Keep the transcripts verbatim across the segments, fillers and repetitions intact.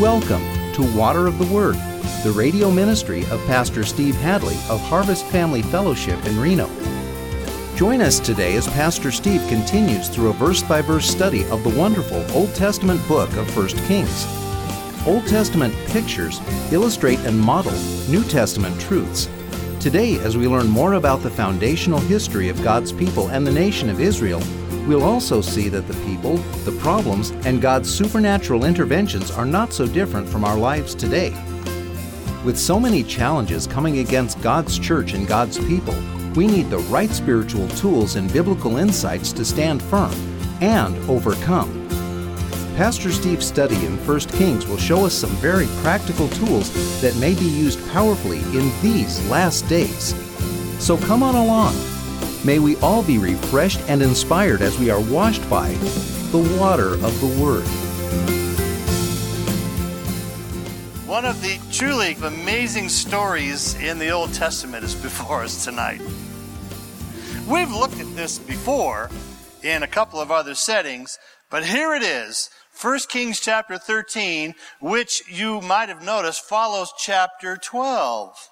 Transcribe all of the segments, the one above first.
Welcome to Water of the Word, the radio ministry of Pastor Steve Hadley of Harvest Family Fellowship in Reno. Join us today as Pastor Steve continues through a verse-by-verse study of the wonderful Old Testament book of First Kings. Old Testament pictures illustrate and model New Testament truths. Today, as we learn more about the foundational history of God's people and the nation of Israel, we'll also see that the people, the problems, and God's supernatural interventions are not so different from our lives today. With so many challenges coming against God's church and God's people, we need the right spiritual tools and biblical insights to stand firm and overcome. Pastor Steve's study in First Kings will show us some very practical tools that may be used powerfully in these last days. So come on along. May we all be refreshed and inspired as we are washed by the water of the Word. One of the truly amazing stories in the Old Testament is before us tonight. We've looked at this before in a couple of other settings, but here it is, First Kings chapter thirteen, which you might have noticed follows chapter twelve,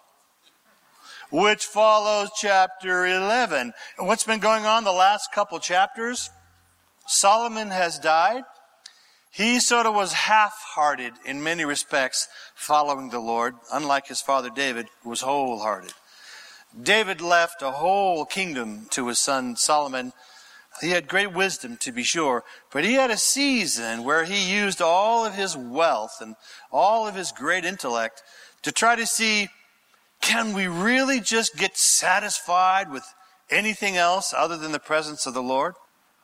which follows chapter eleven. What's been going on the last couple chapters? Solomon has died. He sort of was half-hearted in many respects following the Lord, unlike his father David, who was wholehearted. David left a whole kingdom to his son Solomon. He had great wisdom, to be sure, but he had a season where he used all of his wealth and all of his great intellect to try to see, can we really just get satisfied with anything else other than the presence of the Lord?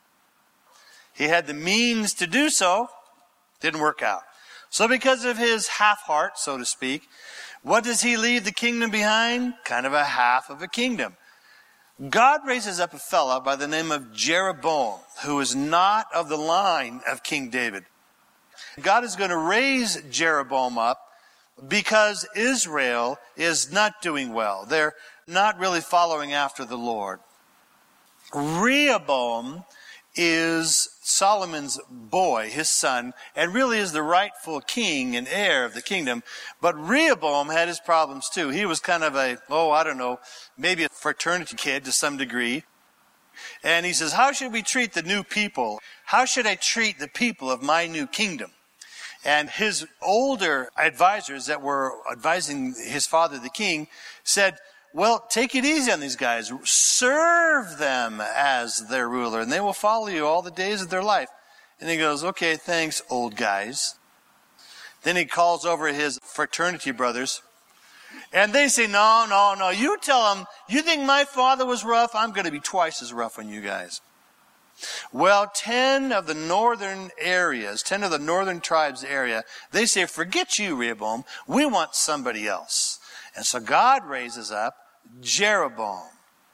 He had the means to do so. Didn't work out. So because of his half-heart, so to speak, what does he leave the kingdom behind? Kind of a half of a kingdom. God raises up a fella by the name of Jeroboam, who is not of the line of King David. God is going to raise Jeroboam up because Israel is not doing well. They're not really following after the Lord. Rehoboam is Solomon's boy, his son, and really is the rightful king and heir of the kingdom. But Rehoboam had his problems too. He was kind of a, oh, I don't know, maybe a fraternity kid to some degree. And he says, how should we treat the new people? How should I treat the people of my new kingdom? And his older advisors that were advising his father, the king, said, well, take it easy on these guys. Serve them as their ruler, and they will follow you all the days of their life. And he goes, okay, thanks, old guys. Then he calls over his fraternity brothers, and they say, no, no, no, you tell them, you think my father was rough? I'm going to be twice as rough on you guys. Well, ten of the northern areas, ten of the northern tribes area, they say, forget you, Rehoboam. We want somebody else. And so God raises up Jeroboam.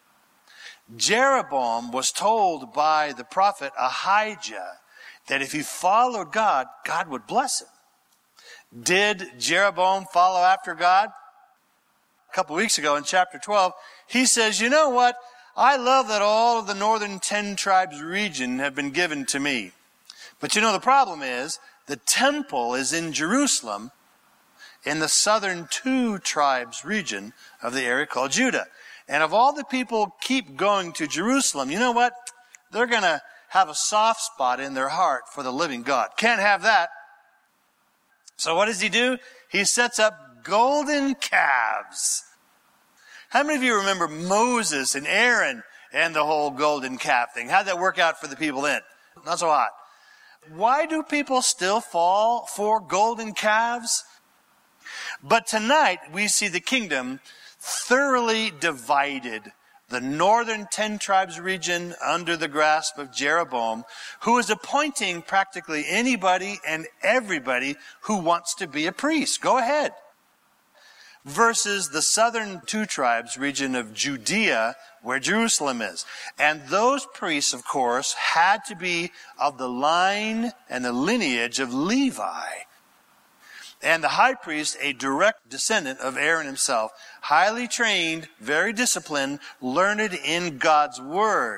Jeroboam was told by the prophet Ahijah that if he followed God, God would bless him. Did Jeroboam follow after God? A couple weeks ago in chapter twelve, he says, you know what? I love that all of the northern ten tribes region have been given to me. But you know, the problem is the temple is in Jerusalem, in the southern two tribes region of the area called Judah. And if all the people keep going to Jerusalem, you know what? They're going to have a soft spot in their heart for the living God. Can't have that. So what does he do? He sets up golden calves. How many of you remember Moses and Aaron and the whole golden calf thing? How'd that work out for the people then? Not so hot. Why do people still fall for golden calves? But tonight, we see the kingdom thoroughly divided. The northern ten tribes region under the grasp of Jeroboam, who is appointing practically anybody and everybody who wants to be a priest. Go ahead. Versus the southern two tribes region of Judea, where Jerusalem is. And those priests, of course, had to be of the line and the lineage of Levi. And the high priest, a direct descendant of Aaron himself, highly trained, very disciplined, learned in God's word.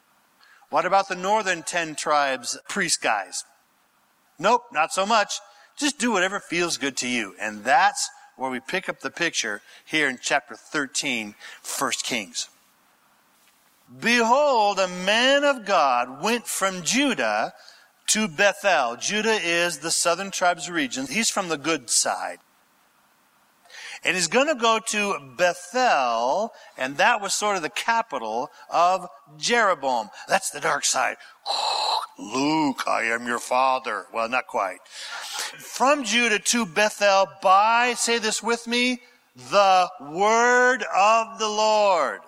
What about the northern ten tribes priest guys? Nope, not so much. Just do whatever feels good to you. And that's where we pick up the picture here in chapter thirteen, First Kings. Behold, a man of God went from Judah to Bethel. Judah is the southern tribes region. He's from the good side. And he's going to go to Bethel, and that was sort of the capital of Jeroboam. That's the dark side. Luke, I am your father. Well, not quite. From Judah to Bethel by, say this with me, the word of the Lord.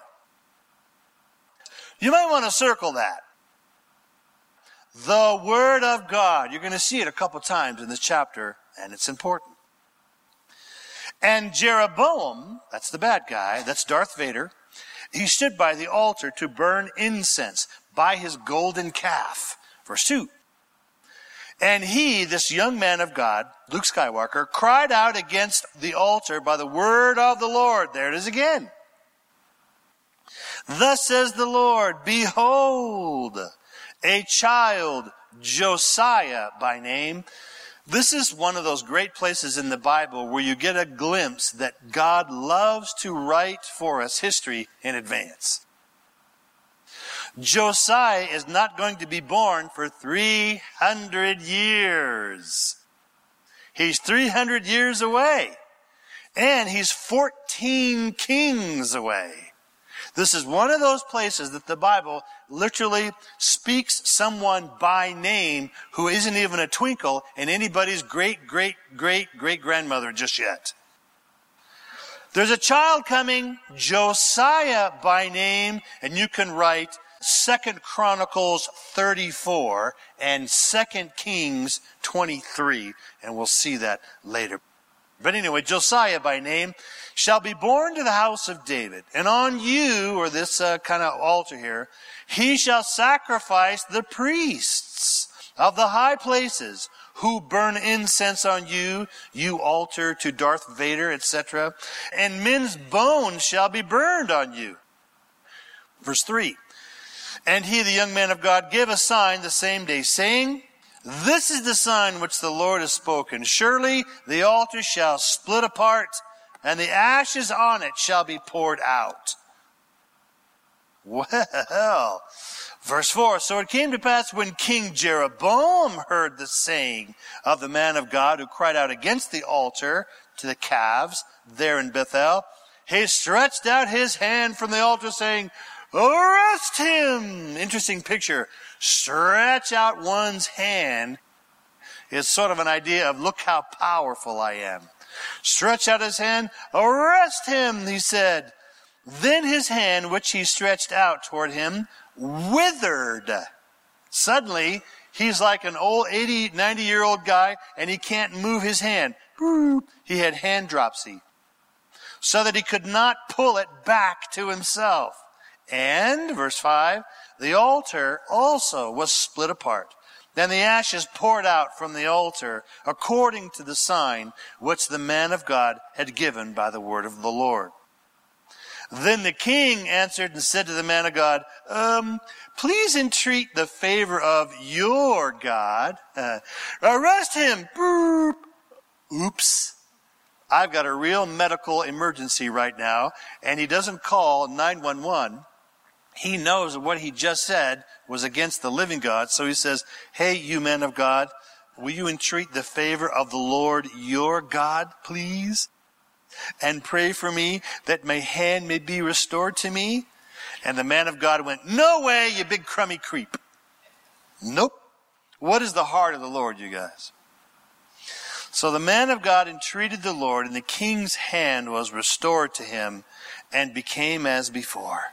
You might want to circle that. The word of God. You're going to see it a couple times in this chapter, and it's important. And Jeroboam, that's the bad guy, that's Darth Vader, he stood by the altar to burn incense by his golden calf. Verse two. And he, this young man of God, Luke Skywalker, cried out against the altar by the word of the Lord. There it is again. Thus says the Lord, behold, a child, Josiah by name. This is one of those great places in the Bible where you get a glimpse that God loves to write for us history in advance. Josiah is not going to be born for three hundred years. He's three hundred years away. And he's fourteen kings away. This is one of those places that the Bible literally speaks someone by name who isn't even a twinkle in anybody's great, great, great, great grandmother just yet. There's a child coming, Josiah by name, and you can write Second Chronicles thirty-four and Second Kings twenty-three, and we'll see that later. But anyway, Josiah by name shall be born to the house of David. And on you, or this uh, kind of altar here, he shall sacrifice the priests of the high places who burn incense on you, you altar to Darth Vader, et cetera. And men's bones shall be burned on you. Verse three. And he, the young man of God, gave a sign the same day, saying, this is the sign which the Lord has spoken. Surely the altar shall split apart, and the ashes on it shall be poured out. Well, verse four, so it came to pass when King Jeroboam heard the saying of the man of God who cried out against the altar to the calves there in Bethel, he stretched out his hand from the altar saying, arrest him. Interesting picture. Stretch out one's hand is sort of an idea of look how powerful I am. Stretch out his hand. Arrest him, he said. Then his hand, which he stretched out toward him, withered. Suddenly, he's like an old eighty, ninety year old guy and he can't move his hand. He had hand dropsy. So that he could not pull it back to himself. And, verse five, the altar also was split apart. Then the ashes poured out from the altar according to the sign which the man of God had given by the word of the Lord. Then the king answered and said to the man of God, um, please entreat the favor of your God. Uh, arrest him. Boop. Oops. I've got a real medical emergency right now, and he doesn't call nine one one. He knows that what he just said was against the living God. So he says, hey, you men of God, will you entreat the favor of the Lord your God, please? And pray for me that my hand may be restored to me. And the man of God went, no way, you big crummy creep. Nope. What is the heart of the Lord, you guys? So the man of God entreated the Lord, and the king's hand was restored to him and became as before.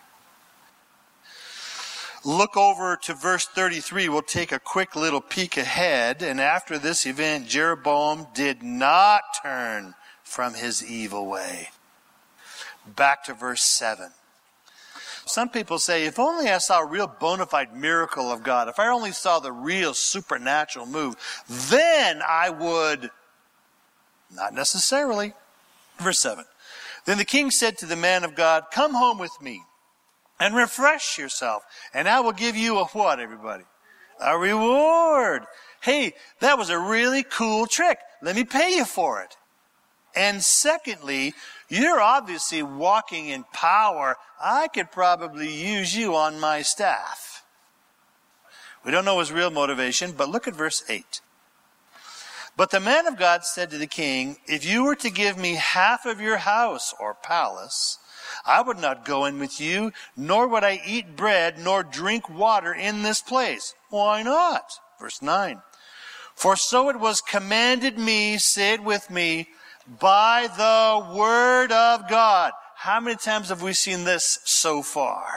Look over to verse thirty-three. We'll take a quick little peek ahead. And after this event, Jeroboam did not turn from his evil way. Back to verse seven. Some people say, if only I saw a real bona fide miracle of God, if I only saw the real supernatural move, then I would. Not necessarily. Verse seven. Then the king said to the man of God, come home with me and refresh yourself, and I will give you a what, everybody? A reward. hey, that was a really cool trick. Let me pay you for it. And secondly, you're obviously walking in power. I could probably use you on my staff. We don't know his real motivation, but look at verse eight. But the man of God said to the king, if you were to give me half of your house or palace, I would not go in with you, nor would I eat bread, nor drink water in this place. Why not? Verse nine. For so it was commanded me, say it with me, by the word of God. How many times have we seen this so far?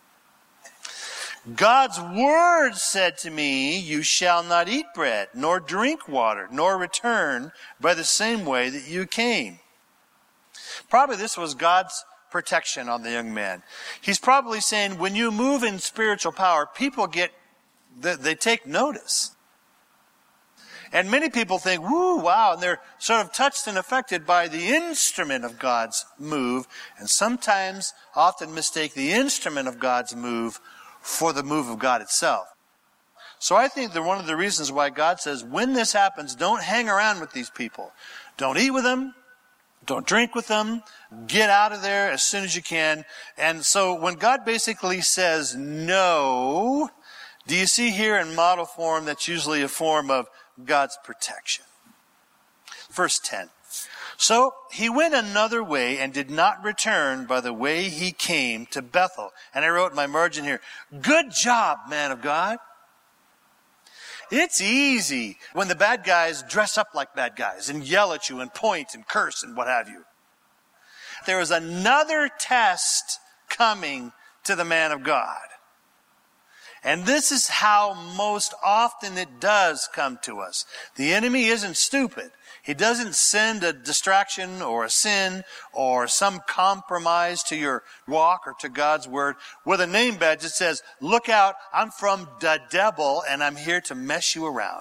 God's word said to me, you shall not eat bread, nor drink water, nor return by the same way that you came. Probably this was God's protection on the young man. He's probably saying, when you move in spiritual power, people get, they take notice. And many people think, woo, wow, and they're sort of touched and affected by the instrument of God's move, and sometimes often mistake the instrument of God's move for the move of God itself. So I think that one of the reasons why God says, when this happens, don't hang around with these people. Don't eat with them. Don't drink with them. Get out of there as soon as you can. And so when God basically says no, do you see here in model form that's usually a form of God's protection? Verse ten. So he went another way and did not return by the way he came to Bethel. And I wrote in my margin here, good job, man of God. It's easy when the bad guys dress up like bad guys and yell at you and point and curse and what have you. There is another test coming to the man of God. And this is how most often it does come to us. The enemy isn't stupid. He doesn't send a distraction or a sin or some compromise to your walk or to God's word with a name badge that says, look out, I'm from the devil and I'm here to mess you around.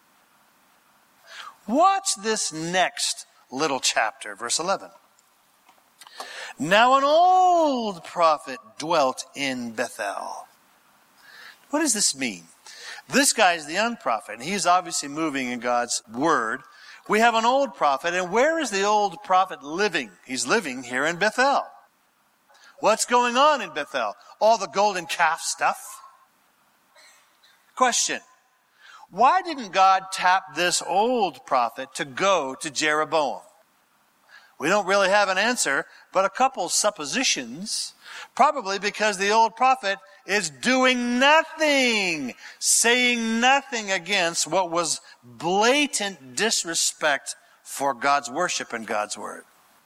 Watch this next little chapter, verse eleven. Now an old prophet dwelt in Bethel. What does this mean? This guy is the young prophet, and he's obviously moving in God's word. We have an old prophet, and where is the old prophet living? He's living here in Bethel. What's going on in Bethel? All the golden calf stuff. Question. Why didn't God tap this old prophet to go to Jeroboam? We don't really have an answer, but a couple suppositions. Probably because the old prophet is doing nothing, saying nothing against what was blatant disrespect for God's worship and God's word.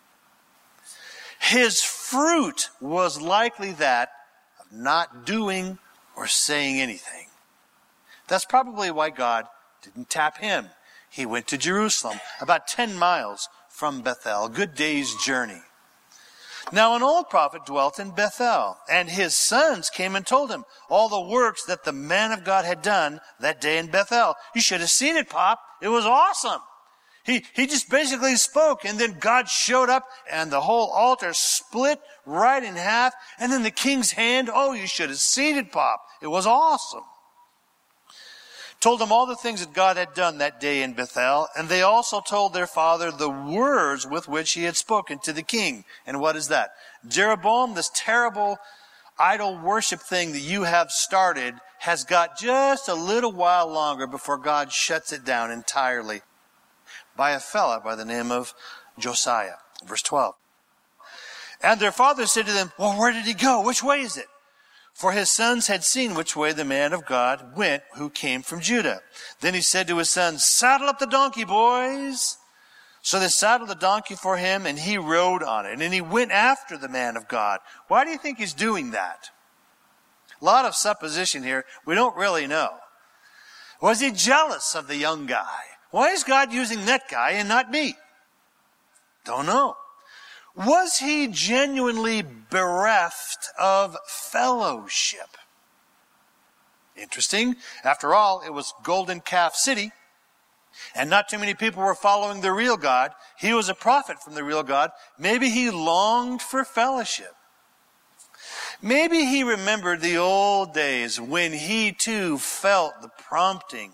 His fruit was likely that of not doing or saying anything. That's probably why God didn't tap him. He went to Jerusalem, about ten miles from Bethel, a good day's journey. Now an old prophet dwelt in Bethel, and his sons came and told him all the works that the man of God had done that day in Bethel. You should have seen it, Pop. It was awesome. He, he just basically spoke, and then God showed up, and the whole altar split right in half, and then the king's hand, oh, you should have seen it, Pop. It was awesome. Told them all the things that God had done that day in Bethel, and they also told their father the words with which he had spoken to the king. And what is that? Jeroboam, this terrible idol worship thing that you have started, has got just a little while longer before God shuts it down entirely by a fella by the name of Josiah. Verse twelve. And their father said to them, well, where did he go? Which way is it? For his sons had seen which way the man of God went who came from Judah. Then he said to his sons, saddle up the donkey, boys. So they saddled the donkey for him, and he rode on it. And he went after the man of God. Why do you think he's doing that? A lot of supposition here. We don't really know. Was he jealous of the young guy? Why is God using that guy and not me? Don't know. Was he genuinely bereft of fellowship? Interesting. After all, it was Golden Calf City, and not too many people were following the real God. He was a prophet from the real God. Maybe he longed for fellowship. Maybe he remembered the old days when he too felt the prompting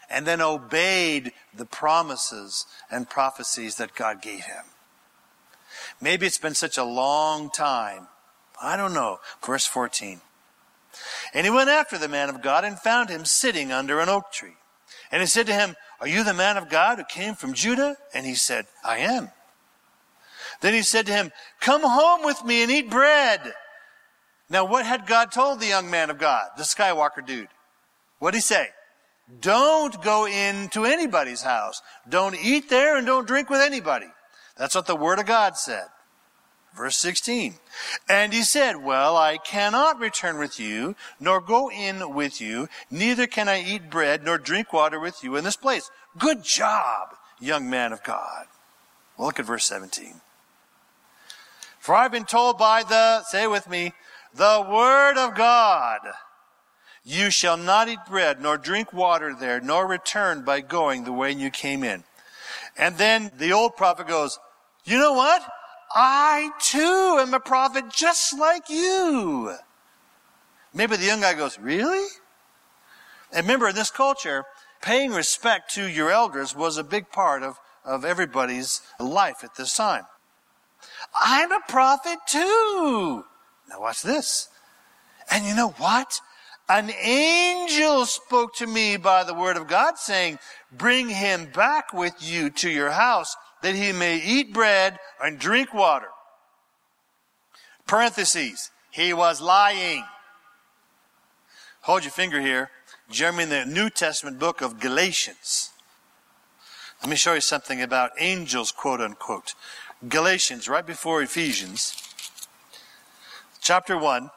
and then obeyed the promises and prophecies that God gave him. Maybe it's been such a long time. I don't know. Verse fourteen. And he went after the man of God and found him sitting under an oak tree. And he said to him, "Are you the man of God who came from Judah?" And he said, "I am." Then he said to him, "Come home with me and eat bread." Now what had God told the young man of God, the Skywalker dude? What did he say? Don't go into anybody's house. Don't eat there and don't drink with anybody. That's what the Word of God said. Verse sixteen. And he said, "Well, I cannot return with you, nor go in with you, neither can I eat bread nor drink water with you in this place." Good job, young man of God. Well, look at verse seventeen. For I've been told by the, say with me, the Word of God, you shall not eat bread nor drink water there, nor return by going the way you came in. And then the old prophet goes, "You know what? I too am a prophet just like you." Maybe the young guy goes, "Really?" And remember, in this culture, paying respect to your elders was a big part of, of everybody's life at this time. "I'm a prophet too." Now watch this. "And you know what? An angel spoke to me by the word of God, saying, bring him back with you to your house, that he may eat bread and drink water." Parentheses. He was lying. Hold your finger here. Jeremy, in the New Testament book of Galatians. Let me show you something about angels, quote unquote. Galatians, right before Ephesians. Chapter one.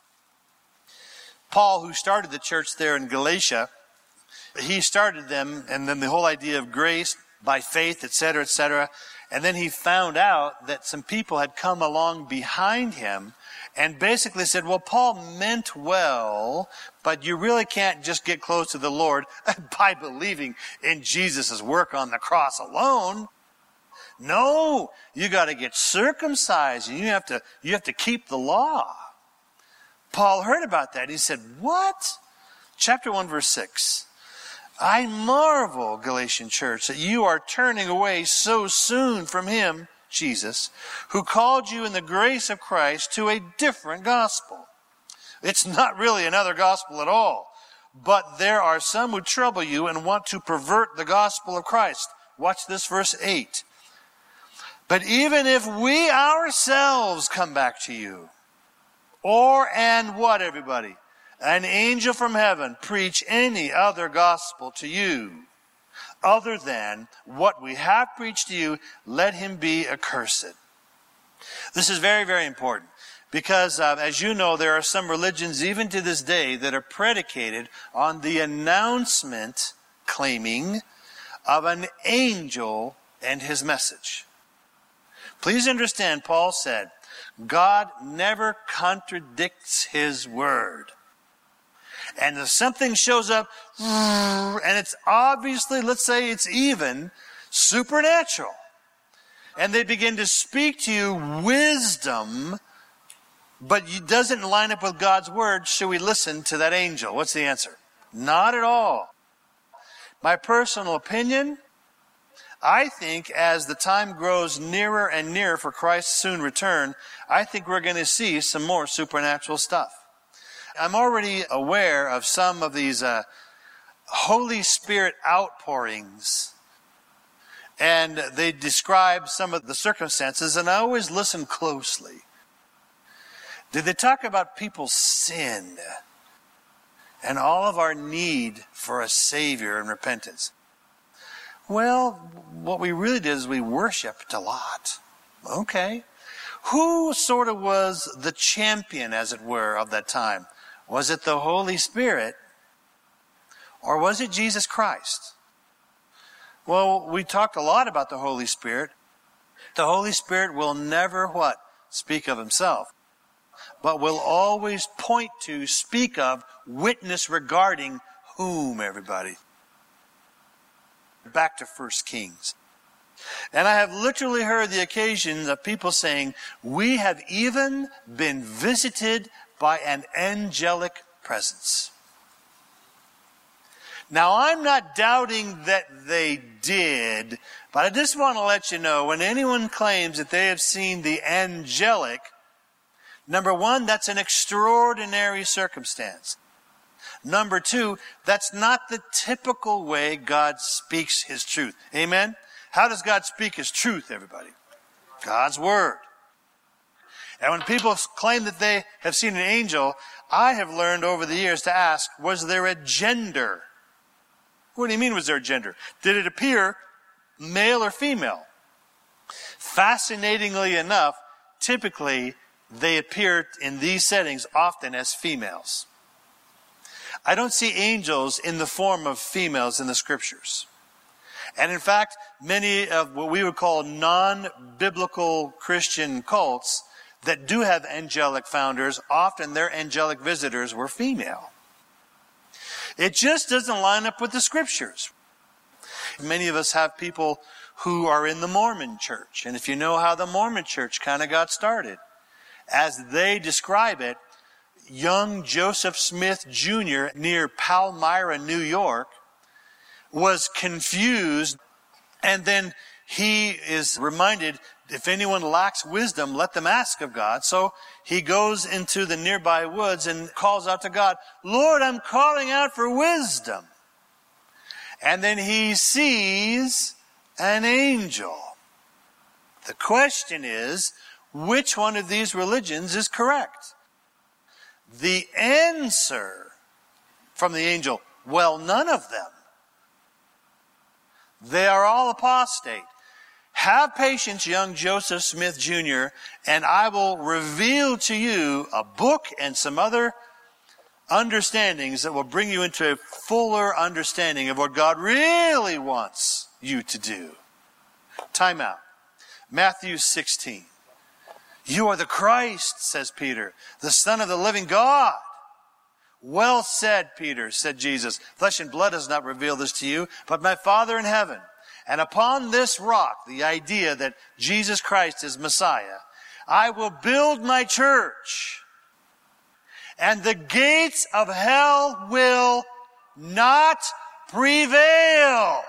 Paul, who started the church there in Galatia, he started them, and then the whole idea of grace by faith, et cetera, et cetera. And then he found out that some people had come along behind him and basically said, well, Paul meant well, but you really can't just get close to the Lord by believing in Jesus' work on the cross alone. No, you got to get circumcised, and you have to, you have to keep the law. Paul heard about that. He said, what? Chapter one, verse six. I marvel, Galatian church, that you are turning away so soon from him, Jesus, who called you in the grace of Christ to a different gospel. It's not really another gospel at all, but there are some who trouble you and want to pervert the gospel of Christ. Watch this, verse eight. But even if we ourselves come back to you, or and what, everybody? An angel from heaven preach any other gospel to you other than what we have preached to you, let him be accursed. This is very, very important because, uh, as you know, there are some religions even to this day that are predicated on the announcement claiming of an angel and his message. Please understand, Paul said, God never contradicts his word. And if something shows up, and it's obviously, let's say it's even supernatural, and they begin to speak to you wisdom, but it doesn't line up with God's word, should we listen to that angel? What's the answer? Not at all. My personal opinion, I think as the time grows nearer and nearer for Christ's soon return, I think we're going to see some more supernatural stuff. I'm already aware of some of these uh, Holy Spirit outpourings, and they describe some of the circumstances, and I always listen closely. Did they talk about people's sin and all of our need for a Savior and repentance? Well, what we really did is we worshiped a lot. Okay. Who sort of was the champion, as it were, of that time? Was it the Holy Spirit, or was it Jesus Christ? Well, we talked a lot about the Holy Spirit. The Holy Spirit will never what? Speak of himself, but will always point to, speak of, witness regarding whom, everybody? Back to First Kings. And I have literally heard the occasions of people saying, we have even been visited by an angelic presence. Now, I'm not doubting that they did, but I just want to let you know, when anyone claims that they have seen the angelic, number one, that's an extraordinary circumstance. Number two, that's not the typical way God speaks His truth. Amen? How does God speak His truth, everybody? God's Word. And when people claim that they have seen an angel, I have learned over the years to ask, was there a gender? What do you mean, was there a gender? Did it appear male or female? Fascinatingly enough, typically they appear in these settings often as females. I don't see angels in the form of females in the scriptures. And in fact, many of what we would call non-biblical Christian cults that do have angelic founders, often their angelic visitors were female. It just doesn't line up with the scriptures. Many of us have people who are in the Mormon church. And if you know how the Mormon church kind of got started, as they describe it, young Joseph Smith Junior near Palmyra, New York, was confused. And then he is reminded, if anyone lacks wisdom, let them ask of God. So he goes into the nearby woods and calls out to God, Lord, I'm calling out for wisdom. And then he sees an angel. The question is, which one of these religions is correct? The answer from the angel, well, none of them. They are all apostate. Have patience, young Joseph Smith Junior, and I will reveal to you a book and some other understandings that will bring you into a fuller understanding of what God really wants you to do. Time out. Matthew sixteen. You are the Christ, says Peter, the Son of the living God. Well said, Peter, said Jesus. Flesh and blood has not revealed this to you, but my Father in heaven. And upon this rock, the idea that Jesus Christ is Messiah, I will build my church. And the gates of hell will not prevail,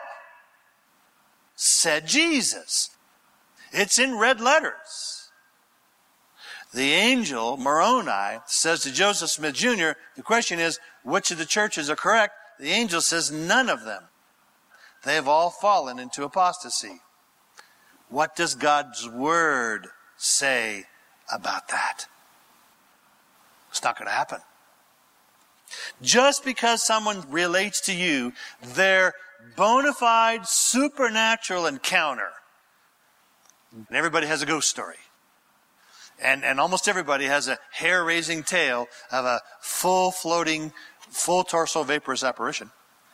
said Jesus. It's in red letters. The angel, Moroni, says to Joseph Smith Junior, the question is, which of the churches are correct? The angel says, none of them. They have all fallen into apostasy. What does God's Word say about that? It's not going to happen. Just because someone relates to you their bona fide supernatural encounter, and everybody has a ghost story. And, and almost everybody has a hair-raising tale of a full floating, full torso vaporous apparition.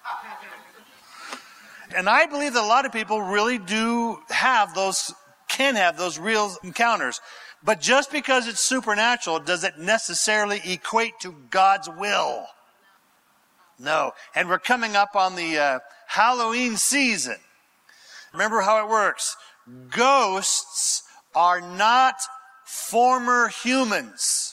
And I believe that a lot of people really do have those, can have those real encounters. But just because it's supernatural, does it necessarily equate to God's will? No. And we're coming up on the uh, Halloween season. Remember how it works. Ghosts are not former humans.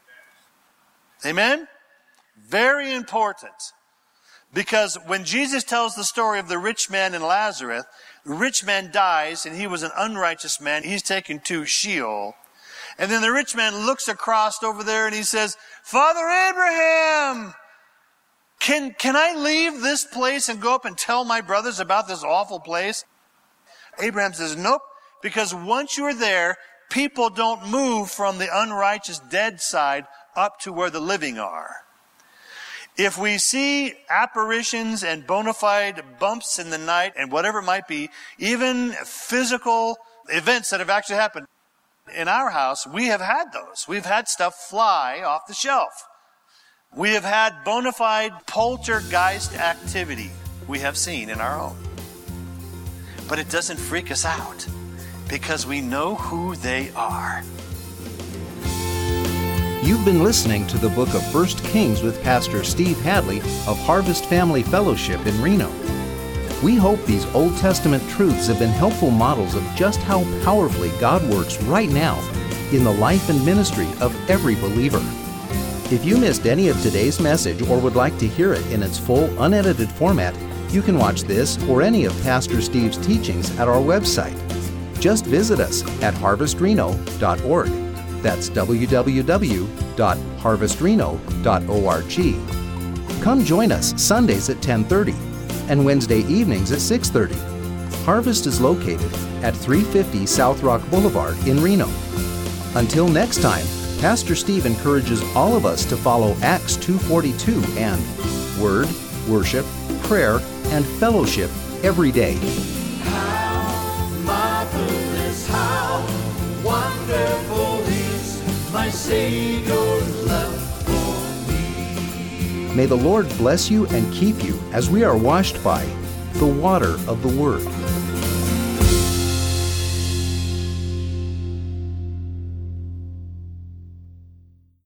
Amen? Very important. Because when Jesus tells the story of the rich man and Lazarus, the rich man dies and he was an unrighteous man. He's taken to Sheol. And then the rich man looks across over there and he says, Father Abraham, can, can I leave this place and go up and tell my brothers about this awful place? Abraham says, nope, because once you're there, people don't move from the unrighteous dead side up to where the living are. If we see apparitions and bona fide bumps in the night and whatever it might be, even physical events that have actually happened, in our house, we have had those. We've had stuff fly off the shelf. We have had bona fide poltergeist activity we have seen in our home. But it doesn't freak us out because we know who they are. You've been listening to the book of First Kings with Pastor Steve Hadley of Harvest Family Fellowship in Reno. We hope these Old Testament truths have been helpful models of just how powerfully God works right now in the life and ministry of every believer. If you missed any of today's message or would like to hear it in its full, unedited format, you can watch this or any of Pastor Steve's teachings at our website. Just visit us at harvest reno dot org. That's w w w dot harvest reno dot org. Come join us Sundays at ten thirty and Wednesday evenings at six thirty. Harvest is located at three fifty South Rock Boulevard in Reno. Until next time, Pastor Steve encourages all of us to follow Acts two forty-two and Word, Worship, Prayer, and Fellowship every day. How marvelous, how wonderful is my Savior's love for me. May the Lord bless you and keep you as we are washed by the water of the Word.